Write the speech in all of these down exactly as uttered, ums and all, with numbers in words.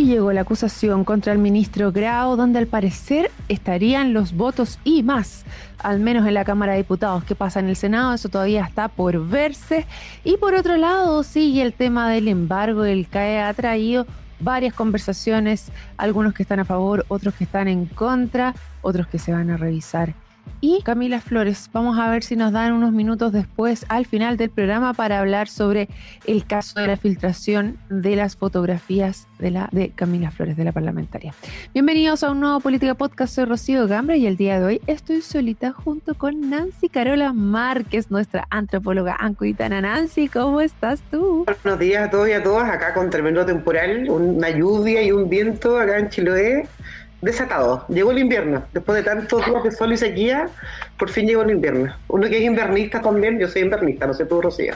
Hoy llegó la acusación contra el ministro Grau, donde al parecer estarían los votos y más, al menos en la Cámara de Diputados. ¿Qué pasa en el Senado? Eso todavía está por verse. Y por otro lado, sigue el tema del embargo. El C A E ha traído varias conversaciones, algunos que están a favor, otros que están en contra, otros que se van a revisar. Y Camila Flores, vamos a ver si nos dan unos minutos después, al final del programa, para hablar sobre el caso de la filtración de las fotografías de la de Camila Flores, de la parlamentaria. Bienvenidos a un nuevo Política Podcast, soy Rocío Gambra y el día de hoy estoy solita junto con Nancy Carola Márquez, nuestra antropóloga ancuitana. Nancy, ¿cómo estás tú? Buenos días a todos y a todas, acá con tremendo temporal, una lluvia y un viento acá en Chiloé. Desatado, llegó el invierno, después de tantos días de sol y sequía, por fin llegó el invierno. Uno que es invernista también, yo soy invernista, no sé tú, Rocío.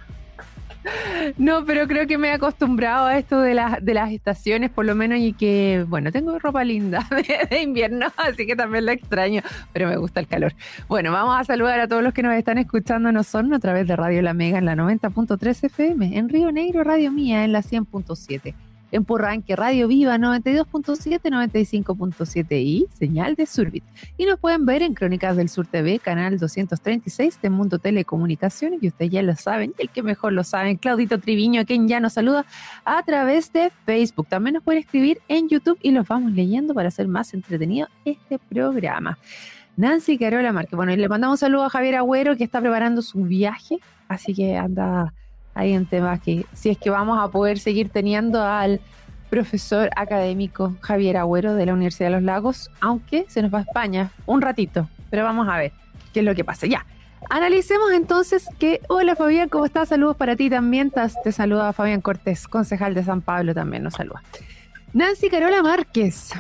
No, pero creo que me he acostumbrado a esto de, la, de las estaciones, por lo menos, y que, bueno, tengo ropa linda de, de invierno, así que también la extraño, pero me gusta el calor. Bueno, vamos a saludar a todos los que nos están escuchando en Osorno a través de Radio La Mega en la noventa punto tres F M, en Río Negro, Radio Mía en la cien punto siete. En Purranque, Radio Viva noventa y dos punto siete, noventa y cinco punto siete y señal de Surbit. Y nos pueden ver en Crónicas del Sur T V, canal doscientos treinta y seis de Mundo Telecomunicaciones, y ustedes ya lo saben, y el que mejor lo saben, Claudito Triviño, quien ya nos saluda a través de Facebook. También nos pueden escribir en YouTube y los vamos leyendo para hacer más entretenido este programa. Nancy Carola Márquez, bueno, y le mandamos un saludo a Javier Agüero, que está preparando su viaje, así que anda ahí en temas que si es que vamos a poder seguir teniendo al profesor académico Javier Agüero de la Universidad de los Lagos, aunque se nos va a España un ratito, pero vamos a ver qué es lo que pasa. Ya, analicemos entonces que, hola Fabián, ¿cómo estás? Saludos para ti también, te saluda Fabián Cortés, concejal de San Pablo, también nos saluda. Nancy Carola Márquez,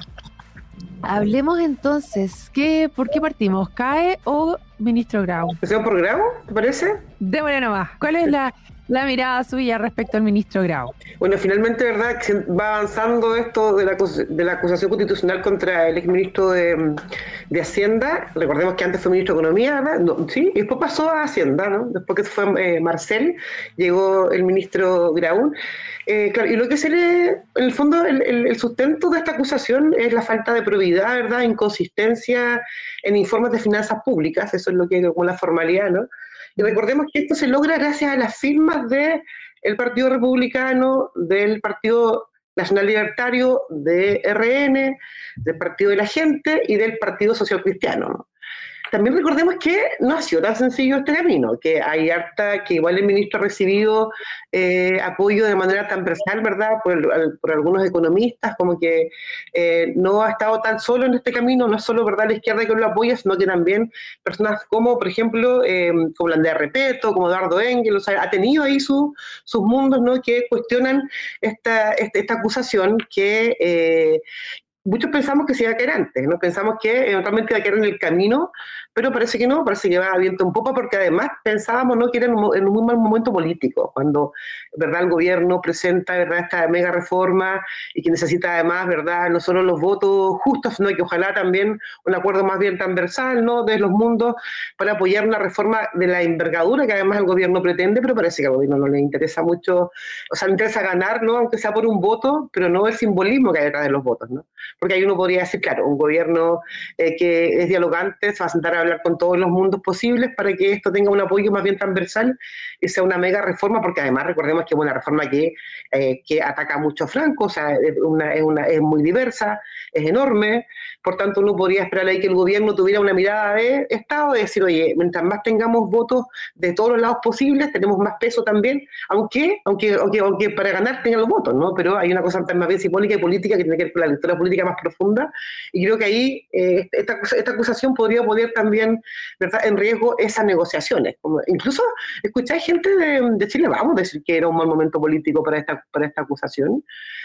hablemos entonces, ¿qué, ¿por qué partimos? ¿C A E o ministro Grau? ¿Empezamos por Grau, te parece? Démosle nomás, ¿cuál es la... la mirada suya respecto al ministro Grau? Bueno, finalmente, ¿verdad?, que va avanzando esto de la, de la acusación constitucional contra el exministro de, de Hacienda. Recordemos que antes fue ministro de Economía, ¿verdad? No, sí, y después pasó a Hacienda, ¿no? Después que fue eh, Marcel, llegó el ministro Grau. Eh, claro, y lo que se le, en el fondo, el, el, el sustento de esta acusación es la falta de probidad, ¿verdad?, inconsistencia en informes de finanzas públicas, eso es lo que como la formalidad, ¿no? Y recordemos que esto se logra gracias a las firmas del Partido Republicano, del Partido Nacional Libertario, de R N, del Partido de la Gente y del Partido Social Cristiano, ¿no? También recordemos que no ha sido tan sencillo este camino, que hay harta, que igual el ministro ha recibido eh, apoyo de manera transversal, ¿verdad?, por, por algunos economistas, como que eh, no ha estado tan solo en este camino, no es solo, ¿verdad?, la izquierda que lo apoya, sino que también personas como, por ejemplo, eh, como la Andrea Repeto, como Eduardo Engel, o sea, ha tenido ahí su, sus mundos, ¿no?, que cuestionan esta, esta, esta acusación que... Eh, muchos pensamos que se iba a caer antes, ¿no? Pensamos que eventualmente iba a caer en el camino, pero parece que no, parece que va a viento en popa, porque además pensábamos, ¿no?, que era en un, en un muy mal momento político, cuando, ¿verdad?, el gobierno presenta, ¿verdad?, esta mega reforma y que necesita además, ¿verdad?, no solo los votos justos, sino que ojalá también un acuerdo más bien transversal, ¿no?, de los mundos para apoyar una reforma de la envergadura que además el gobierno pretende, pero parece que al gobierno no le interesa mucho, o sea, le interesa ganar, ¿no?, aunque sea por un voto, pero no el simbolismo que hay detrás de los votos, ¿no? Porque ahí uno podría decir, claro, un gobierno eh, que es dialogante se va a sentar a hablar con todos los mundos posibles para que esto tenga un apoyo más bien transversal y sea una mega reforma, porque además recordemos que es una reforma que, eh, que ataca mucho a Franco, o sea, es, una, es, una, es muy diversa, es enorme, por tanto uno podría esperar ahí que el gobierno tuviera una mirada de Estado, de decir, oye, mientras más tengamos votos de todos los lados posibles, tenemos más peso también, aunque, aunque, aunque, aunque para ganar tengan los votos, ¿no? Pero hay una cosa más bien simbólica y política que tiene que ver con la lectura política más profunda, y creo que ahí eh, esta, esta acusación podría poner también, ¿verdad?, en riesgo esas negociaciones. Como, incluso escucháis gente de, de Chile, vamos a decir que era un mal momento político para esta, para esta acusación.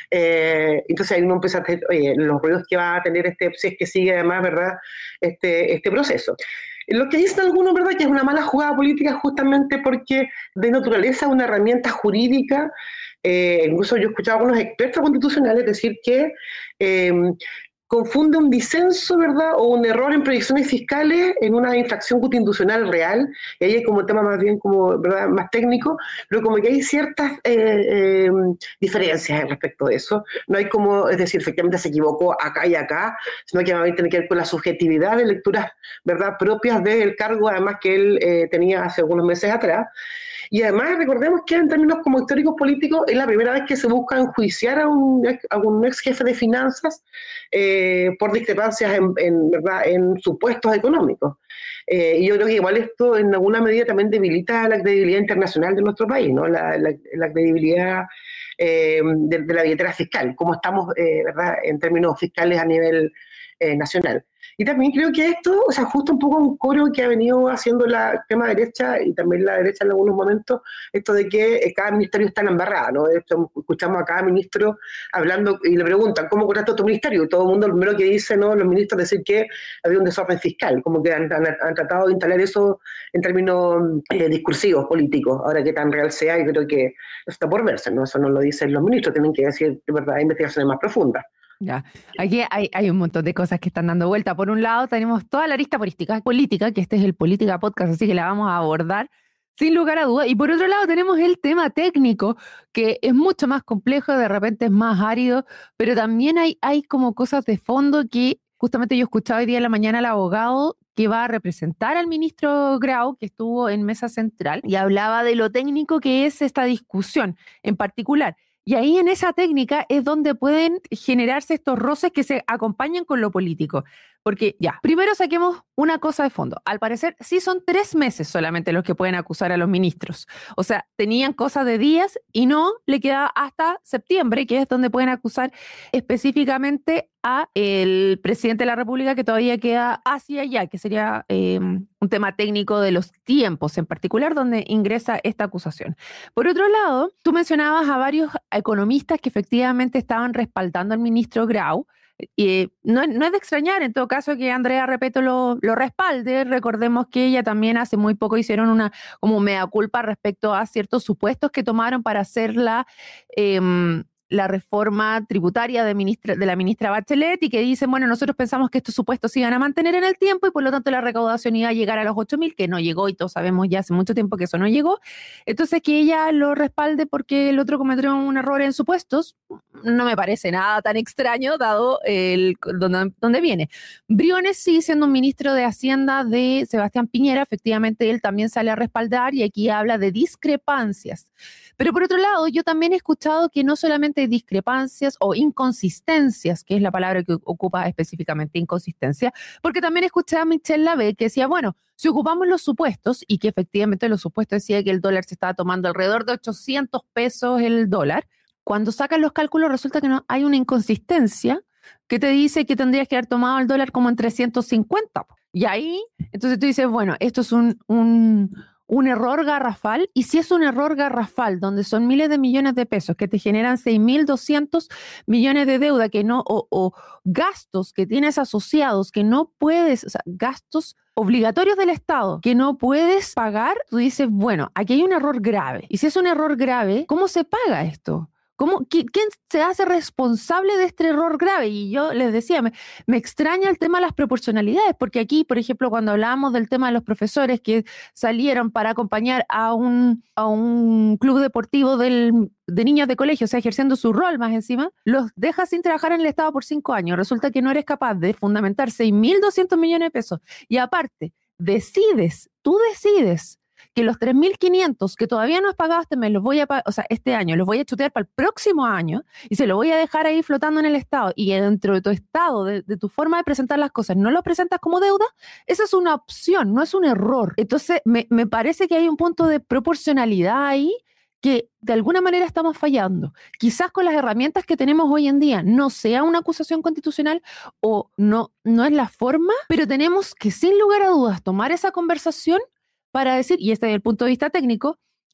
Eh, entonces ahí uno empieza a tener, oye, los ruidos que va a tener este, si es que sigue además, ¿verdad?, este, este proceso. Lo que dicen algunos, ¿verdad?, que es una mala jugada política justamente porque de naturaleza una herramienta jurídica. Eh, incluso yo he escuchado a algunos expertos constitucionales decir que eh, confunde un disenso, ¿verdad? O un error en proyecciones fiscales en una infracción constitucional real, y ahí hay como un tema más bien como, ¿verdad?, más técnico, pero como que hay ciertas eh, eh, diferencias respecto de eso. No hay como, es decir, efectivamente se equivocó acá y acá, sino que más bien tiene que ver con la subjetividad de lecturas, ¿verdad?, propias del cargo, además que él eh, tenía hace algunos meses atrás. Y además recordemos que en términos como históricos políticos es la primera vez que se busca enjuiciar a un, a un ex jefe de finanzas eh, por discrepancias en, en, ¿verdad?, en supuestos económicos. Eh, y yo creo que igual esto en alguna medida también debilita la credibilidad internacional de nuestro país, ¿no? La, la, la credibilidad eh, de, de la billetera fiscal, cómo estamos eh, ¿verdad?, en términos fiscales a nivel eh, nacional. Y también creo que esto, o sea, justo un poco un coro que ha venido haciendo la extrema derecha y también la derecha en algunos momentos, esto de que cada ministerio está en embarrada, ¿no? Esto, escuchamos a cada ministro hablando y le preguntan, ¿cómo contrató tu ministerio? Y todo el mundo, lo primero que dice, ¿no?, los ministros decir que había un desorden fiscal, como que han, han, han tratado de instalar eso en términos eh, discursivos, políticos. Ahora que tan real sea, y creo que está por verse, ¿no? Eso no lo dicen los ministros, tienen que decir, de verdad, investigaciones más profundas. Ya, aquí hay, hay un montón de cosas que están dando vuelta. Por un lado tenemos toda la arista política, política, que este es el Política Podcast, así que la vamos a abordar sin lugar a dudas. Y por otro lado tenemos el tema técnico, que es mucho más complejo, de repente es más árido, pero también hay, hay como cosas de fondo que justamente yo escuchaba hoy día en la mañana al abogado que va a representar al ministro Grau, que estuvo en Mesa Central, y hablaba de lo técnico que es esta discusión en particular. Y ahí en esa técnica es donde pueden generarse estos roces que se acompañan con lo político. Porque ya, primero saquemos una cosa de fondo. Al parecer, sí son tres meses solamente los que pueden acusar a los ministros. O sea, tenían cosas de días y no le queda hasta septiembre, que es donde pueden acusar específicamente a el presidente de la República, que todavía queda hacia allá, que sería eh, un tema técnico de los tiempos en particular, donde ingresa esta acusación. Por otro lado, tú mencionabas a varios economistas que efectivamente estaban respaldando al ministro Grau. Y no, no es de extrañar, en todo caso, que Andrea Repeto lo, lo respalde. Recordemos que ella también hace muy poco hicieron una como mea culpa respecto a ciertos supuestos que tomaron para hacer la, eh, la reforma tributaria de, ministra, de la ministra Bachelet, y que dicen, bueno, nosotros pensamos que estos supuestos se iban a mantener en el tiempo y por lo tanto la recaudación iba a llegar a los ocho mil, que no llegó, y todos sabemos ya hace mucho tiempo que eso no llegó. Entonces, que ella lo respalde porque el otro cometió un error en supuestos, no me parece nada tan extraño, dado el donde, donde viene. Briones sigue siendo un ministro de Hacienda de Sebastián Piñera, efectivamente él también sale a respaldar, y aquí habla de discrepancias. Pero por otro lado, yo también he escuchado que no solamente hay discrepancias o inconsistencias, que es la palabra que ocupa específicamente, inconsistencia, porque también escuché a Michelle Lavé que decía, bueno, si ocupamos los supuestos, y que efectivamente los supuestos decía que el dólar se estaba tomando alrededor de ochocientos pesos el dólar, cuando sacan los cálculos resulta que no hay una inconsistencia que te dice que tendrías que haber tomado el dólar como en trescientos cincuenta. Y ahí, entonces tú dices, bueno, esto es un... un un error garrafal, y si es un error garrafal donde son miles de millones de pesos que te generan seis mil doscientos millones de deuda que no, o, o gastos que tienes asociados que no puedes, o sea, gastos obligatorios del Estado que no puedes pagar, tú dices, bueno, aquí hay un error grave. Y si es un error grave, ¿cómo se paga esto? ¿Cómo, ¿Quién se hace responsable de este error grave? Y yo les decía, me, me extraña el tema de las proporcionalidades, porque aquí, por ejemplo, cuando hablábamos del tema de los profesores que salieron para acompañar a un, a un club deportivo del, de niños de colegio, o sea, ejerciendo su rol más encima, los dejas sin trabajar en el Estado por cinco años. Resulta que no eres capaz de fundamentar seis mil doscientos millones de pesos. Y aparte, decides, tú decides que los tres mil quinientos que todavía no has pagado este mes, los voy a pagar, o sea, este año, los voy a chutear para el próximo año y se lo voy a dejar ahí flotando en el Estado, y dentro de tu Estado, de, de tu forma de presentar las cosas, no lo presentas como deuda, esa es una opción, no es un error. Entonces, me, me parece que hay un punto de proporcionalidad ahí que de alguna manera estamos fallando. Quizás con las herramientas que tenemos hoy en día no sea una acusación constitucional o no, no es la forma, pero tenemos que sin lugar a dudas tomar esa conversación para decir, y este es el punto de vista técnico,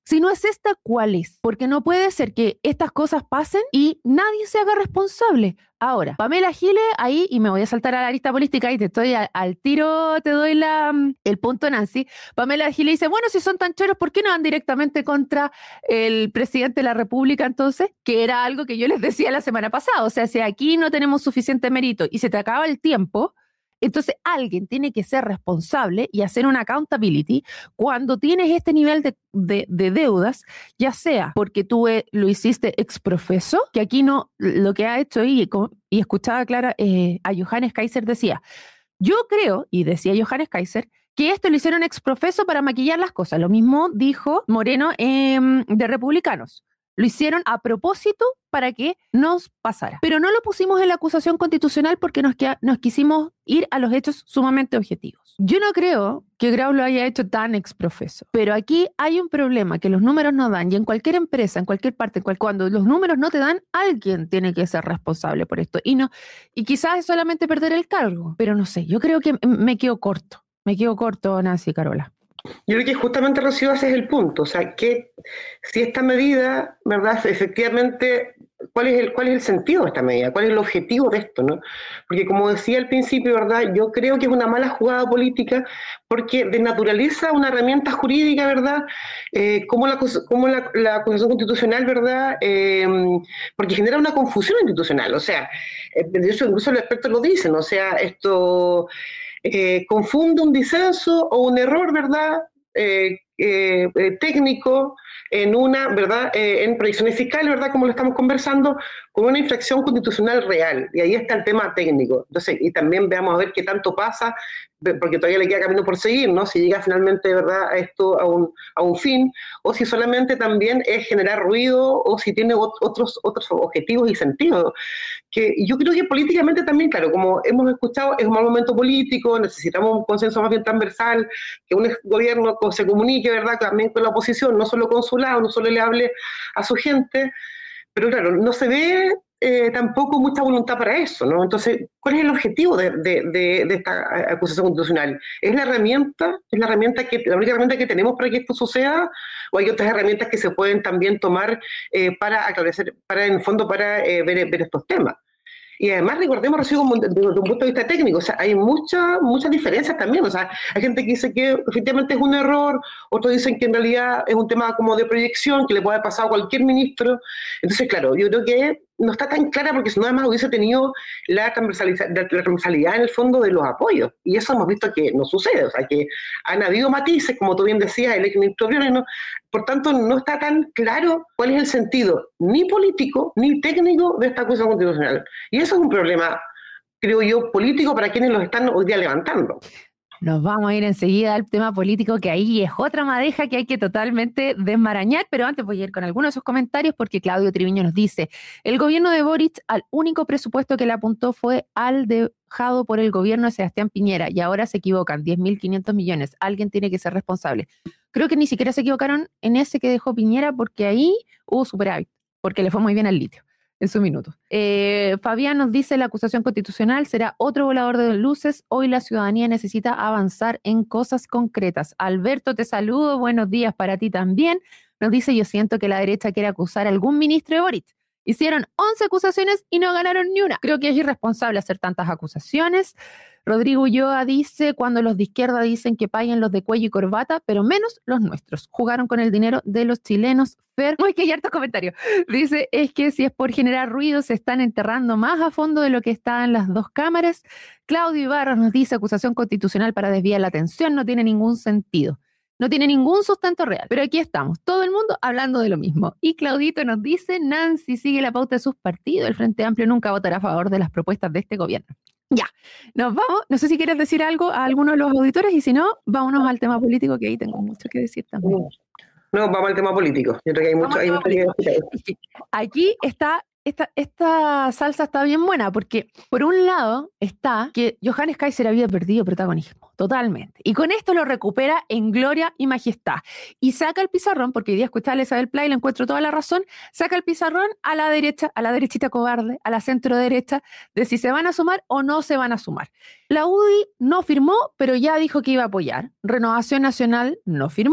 Si no es esta, ¿cuál es? Porque no puede ser que estas cosas pasen y nadie se haga responsable. Ahora, Pamela Giles, ahí, y me voy a saltar a la lista política y te estoy al, al tiro, te doy la, el punto, Nancy. Pamela Giles dice, bueno, si son tan choros, ¿por qué no van directamente contra el presidente de la República entonces? Que era algo que yo les decía la semana pasada. O sea, si aquí no tenemos suficiente mérito y se te acaba el tiempo, entonces alguien tiene que ser responsable y hacer una accountability cuando tienes este nivel de, de, de deudas, ya sea porque tú eh, lo hiciste ex profeso, que aquí no, lo que ha hecho y, y escuchaba Clara eh, a Johannes Kaiser decía, yo creo, y decía Johannes Kaiser, que esto lo hicieron ex profeso para maquillar las cosas. Lo mismo dijo Moreno eh, de Republicanos. Lo hicieron a propósito para que nos pasara. Pero no lo pusimos en la acusación constitucional porque nos, queda, nos quisimos ir a los hechos sumamente objetivos. Yo no creo que Grau lo haya hecho tan exprofeso, pero aquí hay un problema que los números no dan y en cualquier empresa, en cualquier parte, en cual, cuando los números no te dan, alguien tiene que ser responsable por esto. Y, no, y quizás es solamente perder el cargo, pero no sé, yo creo que me quedo corto. Me quedo corto, Nancy, Carola. Yo creo que justamente, Rocío, ese es el punto. O sea, que si esta medida, ¿verdad? Efectivamente, ¿cuál es el, cuál es el sentido de esta medida? ¿Cuál es el objetivo de esto, no? Porque como decía al principio, ¿verdad? Yo creo que es una mala jugada política porque desnaturaliza una herramienta jurídica, ¿verdad? Eh, como la, como la, la acusación constitucional, ¿verdad? Eh, porque genera una confusión institucional. O sea, de eso incluso los expertos lo dicen. O sea, esto... Eh, confunde un disenso o un error, ¿verdad? Eh, eh, eh, técnico en una, ¿verdad? Eh, en proyecciones fiscales, ¿verdad? Como lo estamos conversando, con una infracción constitucional real. Y ahí está el tema técnico. Entonces, y también veamos a ver qué tanto pasa, porque todavía le queda camino por seguir, ¿no? Si llega finalmente, ¿verdad?, a esto, a un, a un fin, o si solamente también es generar ruido, o si tiene otros, otros objetivos y sentidos. Que yo creo que políticamente también, claro, como hemos escuchado, es un mal momento político, necesitamos un consenso más bien transversal, que un gobierno se comunique, ¿verdad?, también con la oposición, no solo con su lado, no solo le hable a su gente, pero claro, no se ve eh, tampoco mucha voluntad para eso, ¿no? Entonces, ¿cuál es el objetivo de, de, de, de esta acusación constitucional? ¿Es la herramienta, es la herramienta que, la única herramienta que tenemos para que esto suceda? ¿O hay otras herramientas que se pueden también tomar eh, para aclarecer, para en el fondo, para eh, ver, ver estos temas? Y además recordemos, Rocío, como desde un punto de vista técnico, o sea, hay muchas muchas diferencias también, o sea, hay gente que dice que efectivamente es un error, otros dicen que en realidad es un tema como de proyección, que le puede pasar a cualquier ministro. Entonces, claro, yo creo que no está tan clara porque si no además hubiese tenido la transversalidad, la transversalidad en el fondo de los apoyos, y eso hemos visto que no sucede, o sea, que han habido matices, como tú bien decías, el exministro Briones, ¿no? Por tanto, no está tan claro cuál es el sentido ni político ni técnico de esta acusación constitucional. Y eso es un problema, creo yo, político para quienes los están hoy día levantando. Nos vamos a ir enseguida al tema político, que ahí es otra madeja que hay que totalmente desmarañar, pero antes voy a ir con algunos de sus comentarios porque Claudio Triviño nos dice, el gobierno de Boric al único presupuesto que le apuntó fue al dejado por el gobierno de Sebastián Piñera y ahora se equivocan, diez mil quinientos millones, alguien tiene que ser responsable. Creo que ni siquiera se equivocaron en ese que dejó Piñera porque ahí hubo superávit, porque le fue muy bien al litio en su minuto. Eh, Fabián nos dice, la acusación constitucional será otro volador de luces. Hoy la ciudadanía necesita avanzar en cosas concretas. Alberto, te saludo. Buenos días para ti también. Nos dice, yo siento que la derecha quiere acusar a algún ministro de Boric. Hicieron once acusaciones y no ganaron ni una. Creo que es irresponsable hacer tantas acusaciones. Rodrigo Ulloa dice, cuando los de izquierda dicen que paguen los de cuello y corbata, pero menos los nuestros. Jugaron con el dinero de los chilenos. Fer, uy, que hay hartos comentarios. Dice, es que si es por generar ruido, se están enterrando más a fondo de lo que está en las dos cámaras. Claudio Ibarra nos dice, acusación constitucional para desviar la atención, no tiene ningún sentido. No tiene ningún sustento real. Pero aquí estamos, todo el mundo hablando de lo mismo. Y Claudito nos dice, Nancy sigue la pauta de sus partidos. El Frente Amplio nunca votará a favor de las propuestas de este gobierno. Ya, nos vamos. No sé si quieres decir algo a alguno de los auditores y si no, vámonos al tema político, que ahí tengo mucho que decir también. No, vamos al tema político. Yo creo que hay mucho, hay mucho que decir. Aquí está, esta, esta salsa está bien buena porque por un lado está que Johannes Kaiser había perdido protagonismo, totalmente. Y con esto lo recupera en gloria y majestad. Y saca el pizarrón, porque hoy día escuchaba a Isabel Play, le encuentro toda la razón, saca el pizarrón a la derecha, a la derechita cobarde, a la centro derecha, de si se van a sumar o no se van a sumar. La U D I no firmó, pero ya dijo que iba a apoyar. Renovación Nacional no firmó,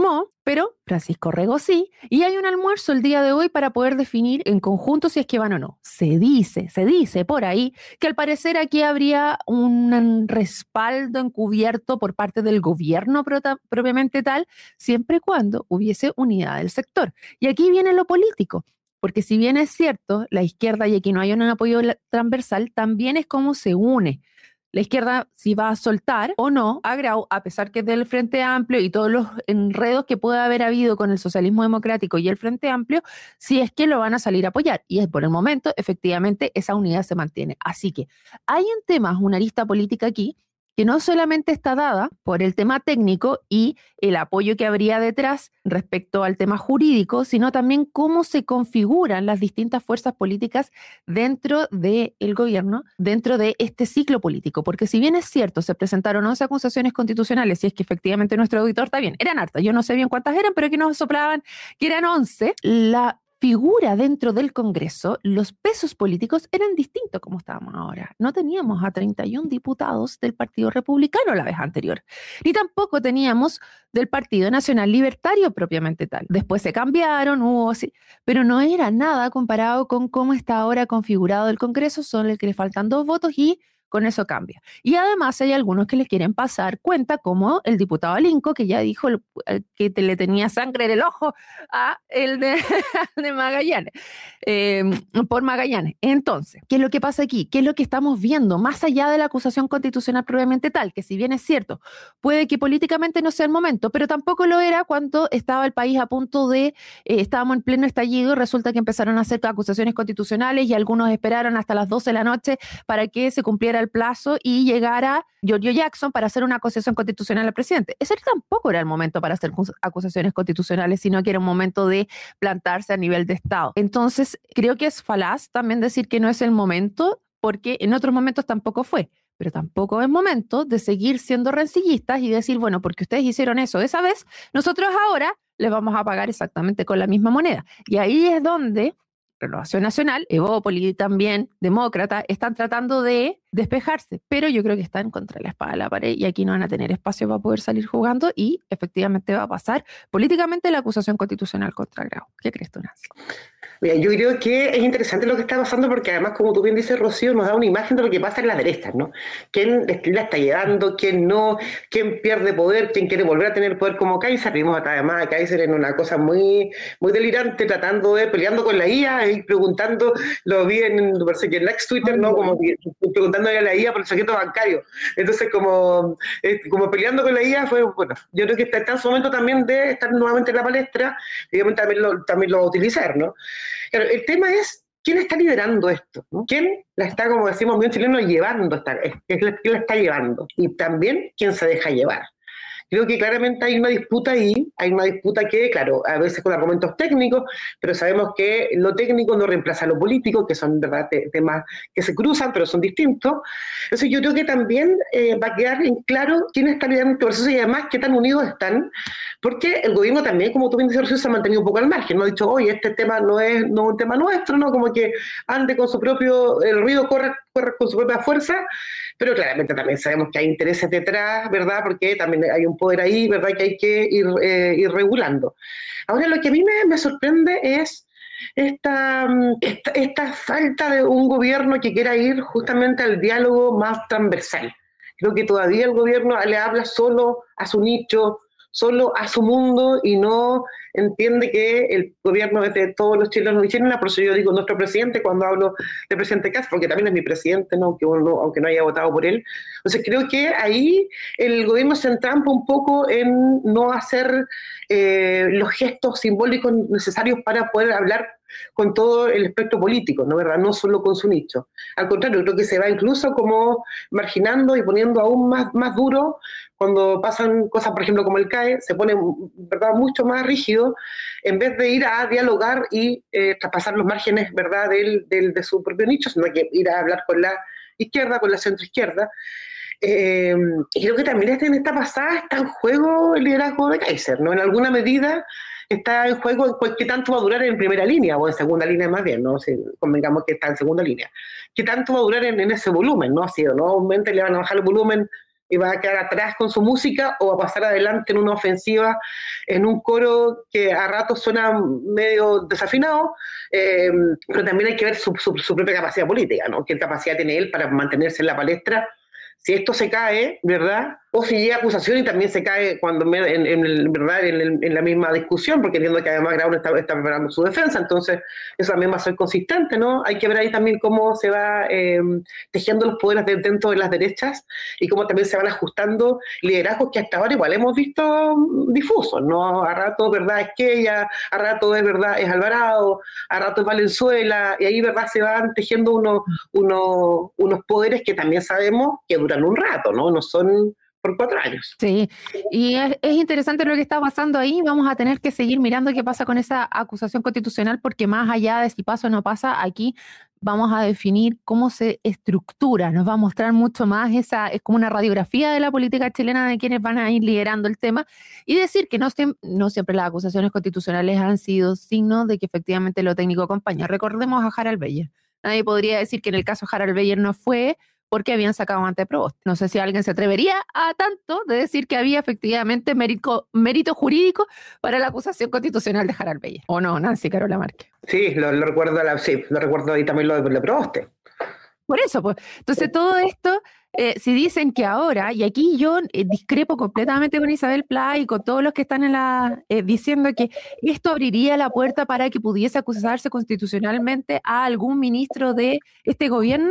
pero Francisco Rego sí, y hay un almuerzo el día de hoy para poder definir en conjunto si es que van o no. Se dice, se dice por ahí que al parecer aquí habría un respaldo encubierto por parte del gobierno prota- propiamente tal, siempre y cuando hubiese unidad del sector. Y aquí viene lo político. Porque si bien es cierto, la izquierda, y aquí no hay un apoyo transversal, también es cómo se une. La izquierda si va a soltar o no a Grau, a pesar que es del Frente Amplio y todos los enredos que pueda haber habido con el socialismo democrático y el Frente Amplio, si es que lo van a salir a apoyar. Y por el momento, efectivamente, esa unidad se mantiene. Así que hay en temas una arista política aquí que no solamente está dada por el tema técnico y el apoyo que habría detrás respecto al tema jurídico, sino también cómo se configuran las distintas fuerzas políticas dentro del gobierno, dentro de este ciclo político. Porque si bien es cierto, se presentaron once acusaciones constitucionales, y es que efectivamente nuestro auditor está bien, eran hartas, yo no sé bien cuántas eran, pero que nos soplaban que eran once, la figura dentro del Congreso, los pesos políticos eran distintos como estábamos ahora. No teníamos a treinta y un diputados del Partido Republicano la vez anterior, ni tampoco teníamos del Partido Nacional Libertario propiamente tal. Después se cambiaron, hubo así, pero no era nada comparado con cómo está ahora configurado el Congreso, solo el que le faltan dos votos y con eso cambia. Y además hay algunos que le quieren pasar cuenta, como el diputado Alinco, que ya dijo que te le tenía sangre en el ojo a el de, de Magallanes, eh, por Magallanes. Entonces, ¿qué es lo que pasa aquí? ¿Qué es lo que estamos viendo? Más allá de la acusación constitucional propiamente tal, que si bien es cierto, puede que políticamente no sea el momento, pero tampoco lo era cuando estaba el país a punto de, eh, estábamos en pleno estallido, y resulta que empezaron a hacer acusaciones constitucionales y algunos esperaron hasta las doce de la noche para que se cumpliera el plazo y llegara Giorgio Jackson para hacer una acusación constitucional al presidente. Ese tampoco era el momento para hacer acusaciones constitucionales, sino que era un momento de plantarse a nivel de Estado. Entonces, creo que es falaz también decir que no es el momento, porque en otros momentos tampoco fue. Pero tampoco es momento de seguir siendo rencillistas y decir, bueno, porque ustedes hicieron eso esa vez, nosotros ahora les vamos a pagar exactamente con la misma moneda. Y ahí es donde Renovación Nacional, Evópoli también, Demócrata, están tratando de despejarse, pero yo creo que están contra la espada de la pared y aquí no van a tener espacio para poder salir jugando y efectivamente va a pasar políticamente la acusación constitucional contra Grau. ¿Qué crees tú, Nancy? Mira, yo creo que es interesante lo que está pasando porque además, como tú bien dices, Rocío, nos da una imagen de lo que pasa en las derechas, ¿no? ¿Quién la está llevando, quién no, quién pierde poder, quién quiere volver a tener poder como Kaiser? Vimos además a Kaiser en una cosa muy, muy delirante, tratando de, peleando con la I A y preguntando, lo vi en, me parece que en ex Twitter, ¿no? Como preguntándole a la I A por el secreto bancario. Entonces, como, eh, como peleando con la I A fue, bueno, yo creo que está, está en su momento también de estar nuevamente en la palestra, digamos, también lo, también lo va a utilizar, ¿no? Claro, el tema es quién está liderando esto, ¿no? ¿Quién la está, como decimos bien chileno, llevando? Esta, ¿quién la está llevando? Y también quién se deja llevar. Creo que claramente hay una disputa ahí, hay una disputa que, claro, a veces con argumentos técnicos, pero sabemos que lo técnico no reemplaza a lo político, que son, ¿verdad?, temas que se cruzan, pero son distintos. Entonces yo creo que también eh, va a quedar en claro quién está liderando este proceso y además qué tan unidos están, porque el gobierno también, como tú bien dices, se ha mantenido un poco al margen, no ha dicho, oye, este tema no es, no es un tema nuestro, ¿no? Como que ande con su propio, el ruido corre, corre con su propia fuerza, pero claramente también sabemos que hay intereses detrás, ¿verdad? Porque también hay un poder ahí, ¿verdad?, que hay que ir, eh, ir regulando. Ahora, lo que a mí me, me sorprende es esta, esta, esta falta de un gobierno que quiera ir justamente al diálogo más transversal. Creo que todavía el gobierno le habla solo a su nicho, solo a su mundo y no entiende que el gobierno es de todos los chilenos y chilenas. Por eso yo digo nuestro presidente cuando hablo del presidente Kast, porque también es mi presidente, ¿no? Aunque, uno, aunque no haya votado por él. Entonces creo que ahí el gobierno se entrampa un poco en no hacer eh, los gestos simbólicos necesarios para poder hablar con todo el espectro político, ¿no? ¿Verdad? No solo con su nicho. Al contrario, creo que se va incluso como marginando y poniendo aún más, más duro cuando pasan cosas, por ejemplo, como el C A E, se pone, ¿verdad?, mucho más rígido en vez de ir a dialogar y eh, traspasar los márgenes, ¿verdad?, del, del, de su propio nicho, sino que ir a hablar con la izquierda, con la centroizquierda. Eh, y creo que también en esta pasada está en juego el liderazgo de Kaiser, ¿no? En alguna medida está en juego qué tanto va a durar en primera línea o en segunda línea más bien, ¿no? Si convengamos que está en segunda línea. ¿Qué tanto va a durar en, en ese volumen, ¿no? Si no aumente, le van a bajar el volumen y va a quedar atrás con su música o va a pasar adelante en una ofensiva, en un coro que a ratos suena medio desafinado, eh, pero también hay que ver su, su, su propia capacidad política, ¿no? ¿Qué capacidad tiene él para mantenerse en la palestra? Si esto se cae, ¿verdad? O si llega acusación y también se cae cuando en, en, en, ¿verdad? En, en, en la misma discusión, porque entiendo que además Grau está, está preparando su defensa, entonces eso también va a ser consistente, ¿no? Hay que ver ahí también cómo se va eh, tejiendo los poderes de, dentro de las derechas y cómo también se van ajustando liderazgos que hasta ahora igual hemos visto difusos, ¿no? A rato, ¿verdad? Es que ella, a rato es verdad, es Alvarado, a rato es Valenzuela, y ahí, ¿verdad? Se van tejiendo unos, unos, unos poderes que también sabemos que duran un rato, ¿no? No son por cuatro años. Sí, y es, es interesante lo que está pasando ahí. Vamos a tener que seguir mirando qué pasa con esa acusación constitucional, porque más allá de si pasa o no pasa, aquí vamos a definir cómo se estructura, nos va a mostrar mucho más esa, es como una radiografía de la política chilena de quienes van a ir liderando el tema, y decir que no, no siempre las acusaciones constitucionales han sido signo de que efectivamente lo técnico acompaña. Recordemos a Harald Beyer. Nadie podría decir que en el caso de Harald Beyer no fue porque habían sacado ante Provost. No sé si alguien se atrevería a tanto de decir que había efectivamente mérito, mérito jurídico para la acusación constitucional de Harald Beyer. ¿O no, Nancy Carola Márquez? Sí, lo, lo recuerdo, la, sí, lo recuerdo ahí también lo de, de Provost. Por eso, pues. Entonces, todo esto, eh, si dicen que ahora, y aquí yo eh, discrepo completamente con Isabel Pla y con todos los que están en la, eh, diciendo que esto abriría la puerta para que pudiese acusarse constitucionalmente a algún ministro de este gobierno,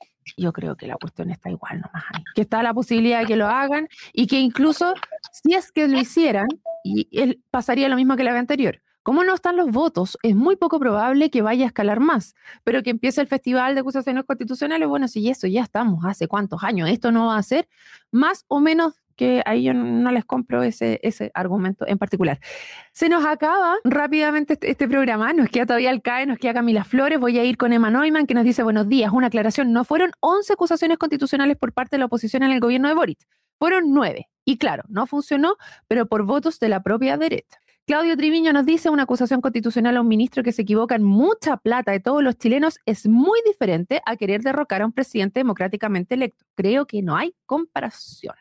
yo creo que la cuestión está igual nomás ahí, que está la posibilidad de que lo hagan y que incluso si es que lo hicieran, y él pasaría lo mismo que la vez anterior. Como no están los votos, es muy poco probable que vaya a escalar más, pero que empiece el festival de acusaciones constitucionales, bueno, si eso ya estamos, hace cuántos años, esto no va a ser más o menos que ahí yo no les compro ese, ese argumento en particular. Se nos acaba rápidamente este, este programa, nos queda todavía el C A E, nos queda Camila Flores, voy a ir con Emma Neumann que nos dice buenos días, una aclaración, no fueron once acusaciones constitucionales por parte de la oposición en el gobierno de Boric, fueron nueve, y claro, no funcionó, pero por votos de la propia derecha. Claudio Triviño nos dice una acusación constitucional a un ministro que se equivoca en mucha plata de todos los chilenos es muy diferente a querer derrocar a un presidente democráticamente electo. Creo que no hay comparación.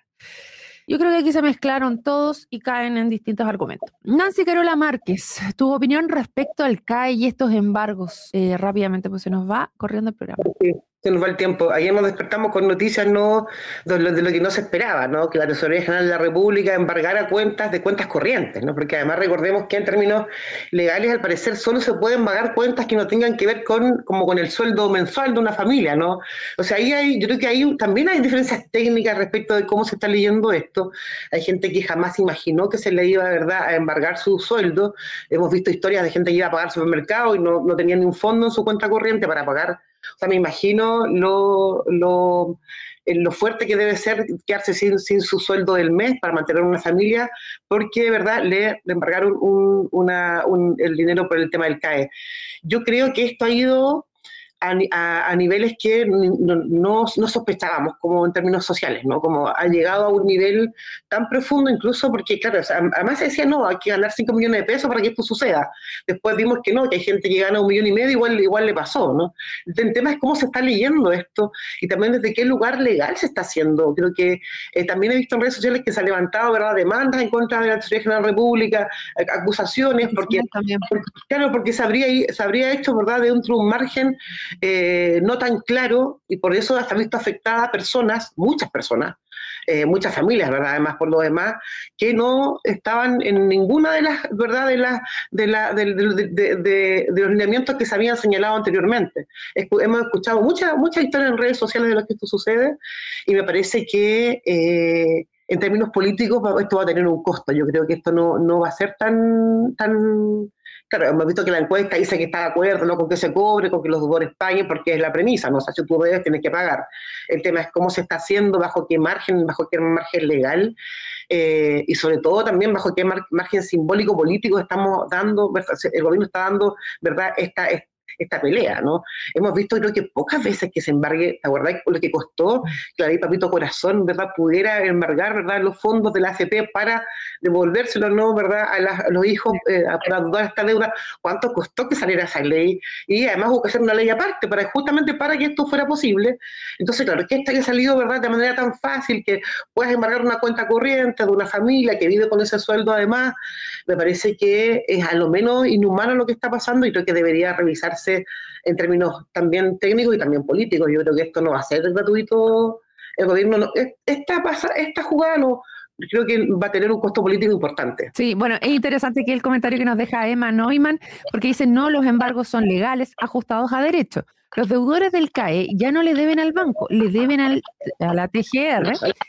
Yo creo que aquí se mezclaron todos y caen en distintos argumentos. Nancy Carola Márquez, tu opinión respecto al C A E y estos embargos. Eh, rápidamente, pues se nos va corriendo el programa. Sí, se nos va el tiempo. Ayer nos despertamos con noticias no de lo, de lo que no se esperaba, ¿no? Que la Tesorería General de la República embargara cuentas de cuentas corrientes, ¿no? Porque además recordemos que en términos legales, al parecer, solo se pueden pagar cuentas que no tengan que ver con, como con el sueldo mensual de una familia, ¿no? O sea, ahí hay, yo creo que ahí también hay diferencias técnicas respecto de cómo se está leyendo esto. Hay gente que jamás imaginó que se le iba, ¿verdad?, a embargar su sueldo. Hemos visto historias de gente que iba a pagar supermercado y no, no tenía ni un fondo en su cuenta corriente para pagar. O sea, me imagino lo, lo, lo fuerte que debe ser quedarse sin, sin su sueldo del mes para mantener una familia, porque de verdad le, le embargaron un, una, un, el dinero por el tema del C A E. Yo creo que esto ha ido a, a, a niveles que no, no, no sospechábamos, como en términos sociales, ¿no? Como ha llegado a un nivel tan profundo, incluso porque, claro, o sea, además se decía, no, hay que ganar cinco millones de pesos para que esto suceda. Después vimos que no, que hay gente que gana un millón y medio, igual, igual le pasó, ¿no? El tema es cómo se está leyendo esto y también desde qué lugar legal se está haciendo. Creo que eh, también he visto en redes sociales que se han levantado, ¿verdad?, demandas en contra de la Tesorería General de la República, eh, acusaciones, porque, porque, claro, porque se habría, se habría hecho, ¿verdad?, dentro de un margen Eh, no tan claro, y por eso hasta visto afectadas personas, muchas personas, eh, muchas familias, ¿verdad?, además por lo demás, que no estaban en ninguna de las, ¿verdad?, de, la, de, la, de, de, de, de, de los lineamientos que se habían señalado anteriormente. Escu- hemos escuchado muchas muchas historias en redes sociales de lo que esto sucede, y me parece que eh, en términos políticos esto va a tener un costo. Yo creo que esto no, no va a ser tan... tan Claro, hemos visto que la encuesta dice que está de acuerdo, ¿no?, con que se cobre, con que los deudores paguen, porque es la premisa, ¿no? O sea, si tú debes, tienes que pagar. El tema es cómo se está haciendo, bajo qué margen, bajo qué margen legal, eh, y sobre todo también bajo qué mar- margen simbólico político estamos dando, ¿verdad? El gobierno está dando, ¿verdad?, esta, esta pelea, ¿no? Hemos visto, creo que pocas veces que se embargue, ¿te acordás lo que costó que la ley Papito Corazón, ¿verdad?, pudiera embargar, ¿verdad?, los fondos de la A F P para devolvérselo, ¿no?, ¿verdad?, a, las, a los hijos eh, para dar esta deuda. ¿Cuánto costó que saliera esa ley? Y además hubo que hacer una ley aparte, para justamente para que esto fuera posible. Entonces, claro, que esta haya salido, ¿verdad?, de manera tan fácil, que puedas embargar una cuenta corriente de una familia que vive con ese sueldo además, me parece que es a lo menos inhumano lo que está pasando y creo que debería revisarse en términos también técnicos y también políticos. Yo creo que esto no va a ser gratuito. El gobierno, no, esta, esta jugada no, creo que va a tener un costo político importante. Sí, bueno, es interesante que el comentario que nos deja Emma Neumann, porque dice, no, los embargos son legales, ajustados a derecho. Los deudores del C A E ya no le deben al banco, le deben al, a la T G R.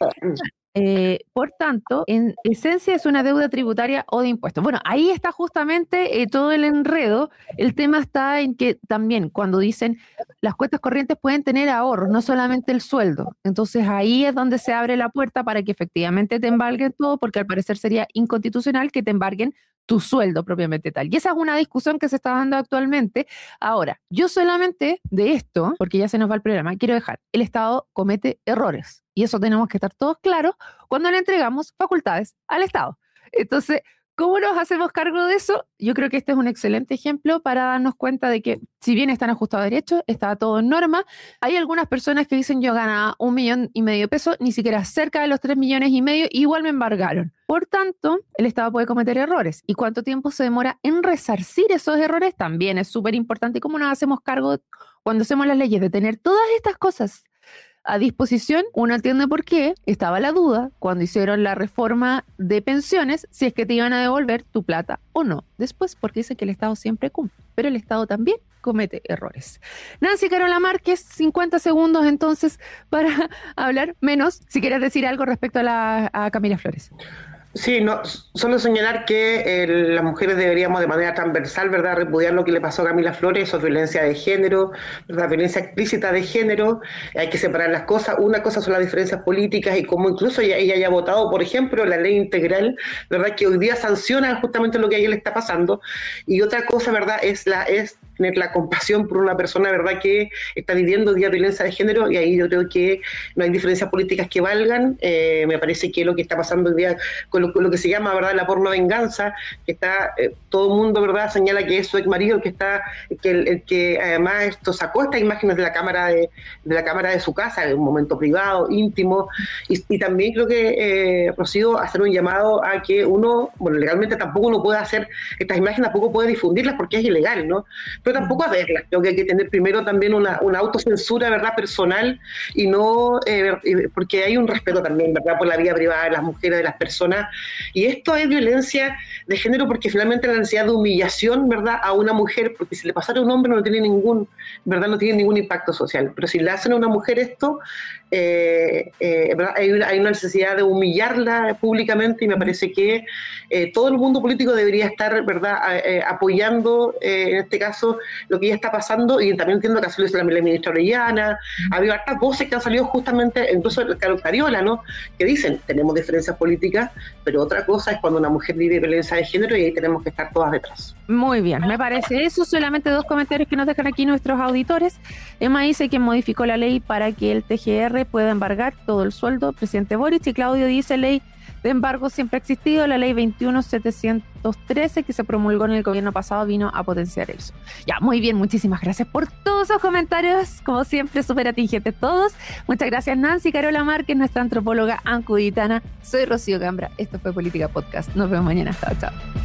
Eh, por tanto, en esencia es una deuda tributaria o de impuestos. Bueno, ahí está justamente eh, todo el enredo. El tema está en que también cuando dicen las cuentas corrientes pueden tener ahorros, no solamente el sueldo. Entonces ahí es donde se abre la puerta para que efectivamente te embarguen todo, porque al parecer sería inconstitucional que te embarguen tu sueldo propiamente tal. Y esa es una discusión que se está dando actualmente. Ahora, yo solamente de esto, porque ya se nos va el programa, quiero dejar, el Estado comete errores. Y eso tenemos que estar todos claros cuando le entregamos facultades al Estado. Entonces, ¿cómo nos hacemos cargo de eso? Yo creo que este es un excelente ejemplo para darnos cuenta de que si bien están ajustados a derechos, está todo en norma. Hay algunas personas que dicen yo ganaba un millón y medio de pesos, ni siquiera cerca de los tres millones y medio, igual me embargaron. Por tanto, el Estado puede cometer errores. ¿Y cuánto tiempo se demora en resarcir esos errores? También es súper importante. ¿Cómo nos hacemos cargo cuando hacemos las leyes de tener todas estas cosas a disposición? Uno entiende por qué estaba la duda cuando hicieron la reforma de pensiones, si es que te iban a devolver tu plata o no. Después, porque dicen que el Estado siempre cumple, pero el Estado también comete errores. Nancy Carola Márquez, cincuenta segundos entonces para hablar menos, si quieres decir algo respecto a, la, a Camila Flores. Sí, no, solo señalar que eh, las mujeres deberíamos de manera transversal, ¿verdad?, repudiar lo que le pasó a Camila Flores, eso es violencia de género, ¿verdad?, violencia explícita de género. Hay que separar las cosas. Una cosa son las diferencias políticas y cómo incluso ella, ella haya votado, por ejemplo, la ley integral, ¿verdad?, que hoy día sanciona justamente lo que a ella le está pasando. Y otra cosa, ¿verdad?, es la es tener la compasión por una persona, ¿verdad?, que está viviendo hoy día violencia de género, y ahí yo creo que no hay diferencias políticas que valgan. Eh, me parece que lo que está pasando hoy día con lo, con lo que se llama, ¿verdad?, la porno venganza, que está, eh, todo el mundo, ¿verdad?, señala que es su ex marido, que está, que el, el que además esto sacó estas imágenes de la cámara de, de la cámara de su casa, en un momento privado, íntimo, y, y también creo que, eh, Rocío, hacer un llamado a que uno, bueno, legalmente tampoco uno puede hacer estas imágenes, tampoco puede difundirlas porque es ilegal, ¿no? Pero tampoco a verlas. Creo que hay que tener primero también una, una autocensura, ¿verdad?, personal, y no, eh, porque hay un respeto también, ¿verdad?, por la vida privada de las mujeres, de las personas. Y esto es violencia de género porque finalmente la necesidad de humillación, ¿verdad?, a una mujer, porque si le pasara a un hombre no tiene ningún, ¿verdad?, no tiene ningún impacto social. Pero si le hacen a una mujer esto, eh, eh, ¿verdad?, hay, una, hay una necesidad de humillarla públicamente, y me parece que eh, todo el mundo político debería estar, ¿verdad?, eh, apoyando, eh, en este caso, lo que ya está pasando. Y también entiendo que ha salido la, la ministra Orellana, ha habido hartas voces que han salido justamente, incluso Carlos Cariola, ¿no?, que dicen, tenemos diferencias políticas, pero otra cosa es cuando una mujer vive violencia de género, y ahí tenemos que estar todas detrás. Muy bien, me parece eso. Solamente dos comentarios que nos dejan aquí nuestros auditores. Emma dice que modificó la ley para que el T G R pueda embargar todo el sueldo, presidente Boric. Y Claudio dice, ley de embargo siempre ha existido, la ley veintiuno mil setecientos trece que se promulgó en el gobierno pasado vino a potenciar eso. Ya, muy bien, muchísimas gracias por todos esos comentarios, como siempre, súper atingentes todos. Muchas gracias, Nancy Carola Márquez, nuestra antropóloga ancuditana. Soy Rocío Gambra, esto fue Política Podcast. Nos vemos mañana, chao, chao.